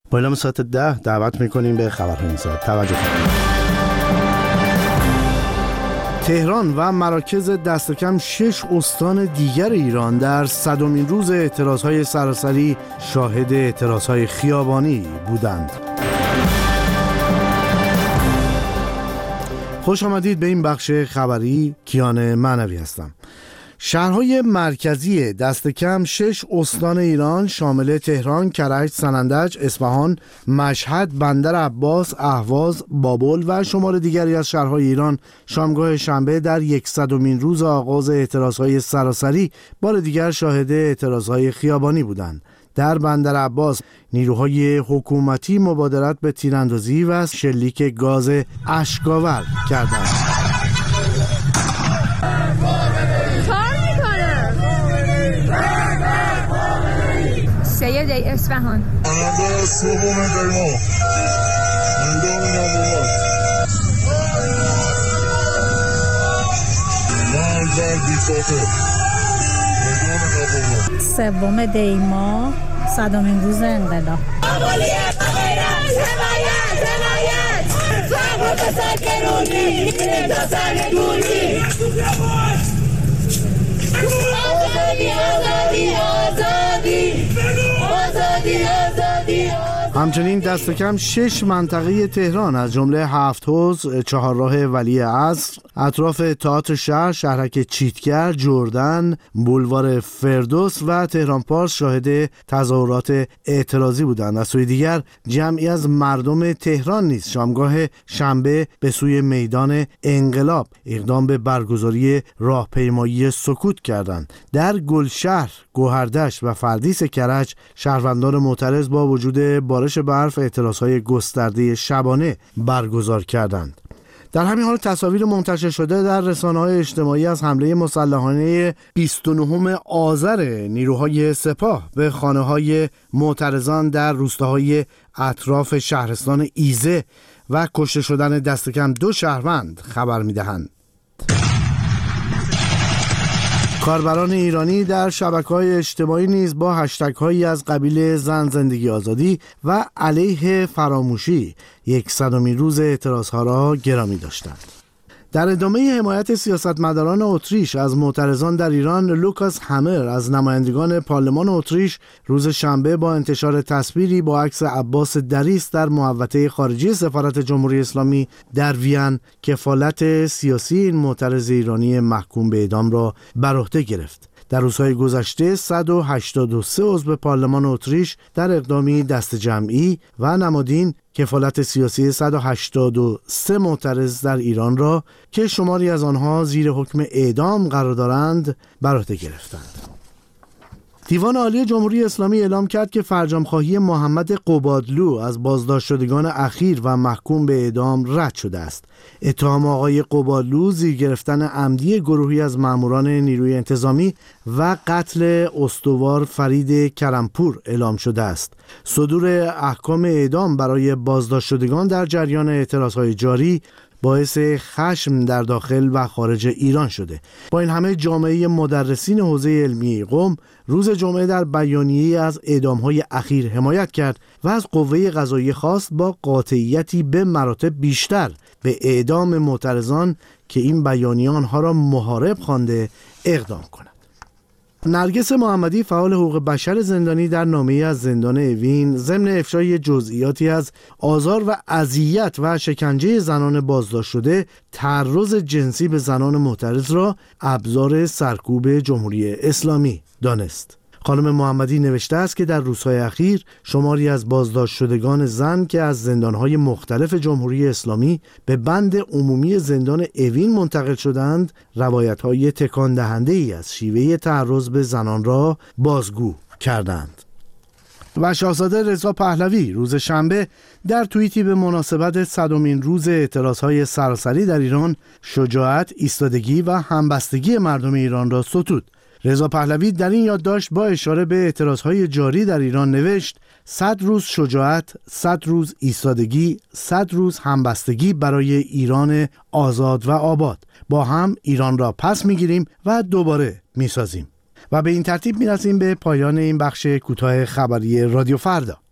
با اعلام ساعت 10 دعوت میکنیم به خبرهای این ساعت. توجه کنید. تهران و مراکز دست کم 6 استان دیگر ایران در 100مین روز اعتراضهای سراسری شاهد اعتراضهای خیابانی بودند. خوش آمدید به این بخش خبری. کیان معنوی هستم. شهرهای مرکزی دست کم 6 استان ایران شامل تهران، کرج، سنندج، اصفهان، مشهد، بندر عباس، اهواز، بابل و شمار دیگری از شهرهای ایران شامگاه شنبه در 100مین روز آغاز اعتراضهای سراسری بار دیگر شاهد اعتراضهای خیابانی بودند. در بندر عباس نیروهای حکومتی مبادرت به تیراندازی و شلیک گاز اشک‌آور کردند. سید اصفهان سوم دی‌ماه 100مین روز انقلاب. همچنین دست کم 6 منطقه تهران از جمله 7 حوض، چهارراه ولی عصر، اطراف تئاتر شهر، شهرک چیتگر، جردن، بولوار فردوس و تهران پارس شاهد تظاهرات اعتراضی بودند. از سوی دیگر جمعی از مردم تهران نیز شامگاه شنبه به سوی میدان انقلاب اقدام به برگزاری راهپیمایی سکوت کردند. در گلشهر، گوهردشت و فردیس کرج شهروندان معترض با وجود بارش برف اعتراضهای گسترده شبانه برگزار کردند. در همین حال تصاویر منتشر شده در رسانه‌های اجتماعی از حمله مسلحانه 29 آذر نیروهای سپاه به خانه‌های معترضان در روستاهای اطراف شهرستان ایزه و کشته شدن دست کم 2 شهروند خبر می‌دهند. کاربران ایرانی در شبکه‌های اجتماعی نیز با هشتگ‌هایی از قبیل زن زندگی آزادی و علیه فراموشی 100مین روز اعتراضها را گرامی داشتند. در ادامه حمایت سیاستمداران اتریش از معترضان در ایران، لوکاس همر از نمایندگان پارلمان اتریش روز شنبه با انتشار تصویری با عکس عباس دریس در محوطه خارجی سفارت جمهوری اسلامی در وین کفالت سیاسی این معترض ایرانی محکوم به اعدام را بر عهده گرفت. در روزهای گذشته 183 عضو پارلمان اتریش در اقدامی دست جمعی و نمادین کفالت سیاسی 183 معترض در ایران را که شماری از آنها زیر حکم اعدام قرار دارند بر عهده گرفتند. دیوان عالی جمهوری اسلامی اعلام کرد که فرجام‌خواهی محمد قبادلو از بازداشت شدگان اخیر و محکوم به اعدام رد شده است. اتهام آقای قبادلو زیر گرفتن عمدی گروهی از ماموران نیروی انتظامی و قتل استوار فرید کرمپور اعلام شده است. صدور احکام اعدام برای بازداشت شدگان در جریان اعتراضهای جاری باعث خشم در داخل و خارج ایران شده. با این همه جامعه مدرسین حوزه علمی قم روز جمعه در بیانیه‌ای از اعدام‌های اخیر حمایت کرد و از قوه قضاییه خواست با قاطعیتی به مراتب بیشتر به اعدام معترضان که این بیانیه آنها را محارب خوانده اقدام کند. نرگس محمدی فعال حقوق بشر زندانی در نامه‌ای از زندان اوین ضمن افشای جزئیاتی از آزار و اذیت و شکنجه زنان بازداشت شده تعرض جنسی به زنان معترض را ابزار سرکوب جمهوری اسلامی دانست. خانم محمدی نوشته است که در روزهای اخیر شماری از بازداشت شدگان زن که از زندانهای مختلف جمهوری اسلامی به بند عمومی زندان اوین منتقل شدند روایت‌های تکان دهنده‌ای از شیوه تعرض به زنان را بازگو کردند. و شاهزاده رضا پهلوی روز شنبه در توییتی به مناسبت 100مین روز اعتراضهای سراسری در ایران شجاعت، ایستادگی و همبستگی مردم ایران را ستود. رضا پهلوی در این یادداشت با اشاره به اعتراضهای جاری در ایران نوشت: 100 روز شجاعت، 100 روز ایستادگی، 100 روز همبستگی برای ایران آزاد و آباد. با هم ایران را پس میگیریم و دوباره میسازیم. و به این ترتیب میرسیم به پایان این بخش کوتاه خبری رادیو فردا.